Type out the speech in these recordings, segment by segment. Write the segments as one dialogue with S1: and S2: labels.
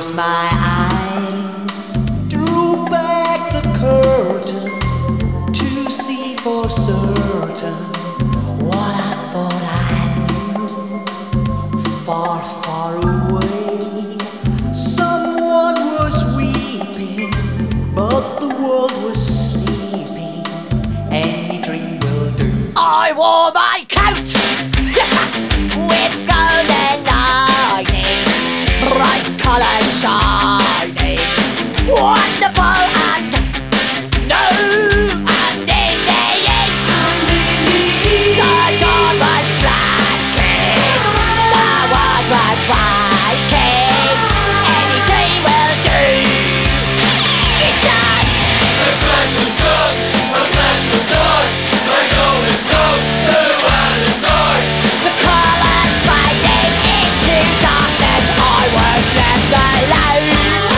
S1: closed my eyes, drew back the curtain to see for certain what I thought I knew. Far, far away, someone was weeping, but the world was sleeping. Any dream will do. I wore my coat with golden lining, bright colours shining, wonderful and new. And in the east, the dawn was breaking, the world was waking. Any dream will do. It's on.
S2: A flash of guns, a flash of light, my golden coat, blue and the sword.
S1: The colours fading into darkness, I was left alone.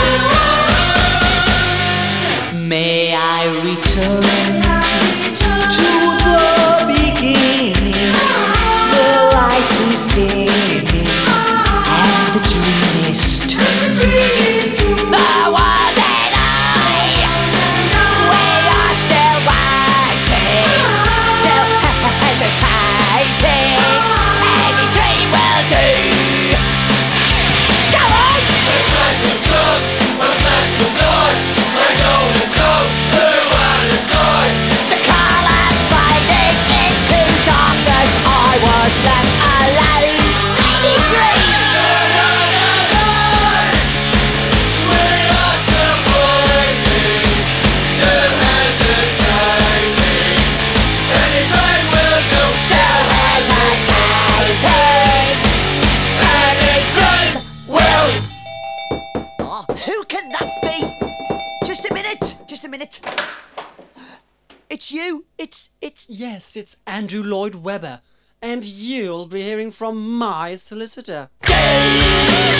S1: May I return to the beginning? The light is dimming and the dream is too. The world and I, we are still waiting, still hesitating. Any dream will do. Come on!
S2: A flash of guns, a flash of light, my golden coat, blue and the sword.
S1: The colours fading into darkness, I was left alone. Any dream.
S2: We are still waiting, still hesitating. Any dream will do.
S1: Still hesitating.
S2: Any dream will.
S1: Oh, who can that be? Just a minute. Just a minute. It's you. It's.
S3: Yes, it's Andrew Lloyd Webber, and you'll be hearing from my solicitor.
S1: Gay.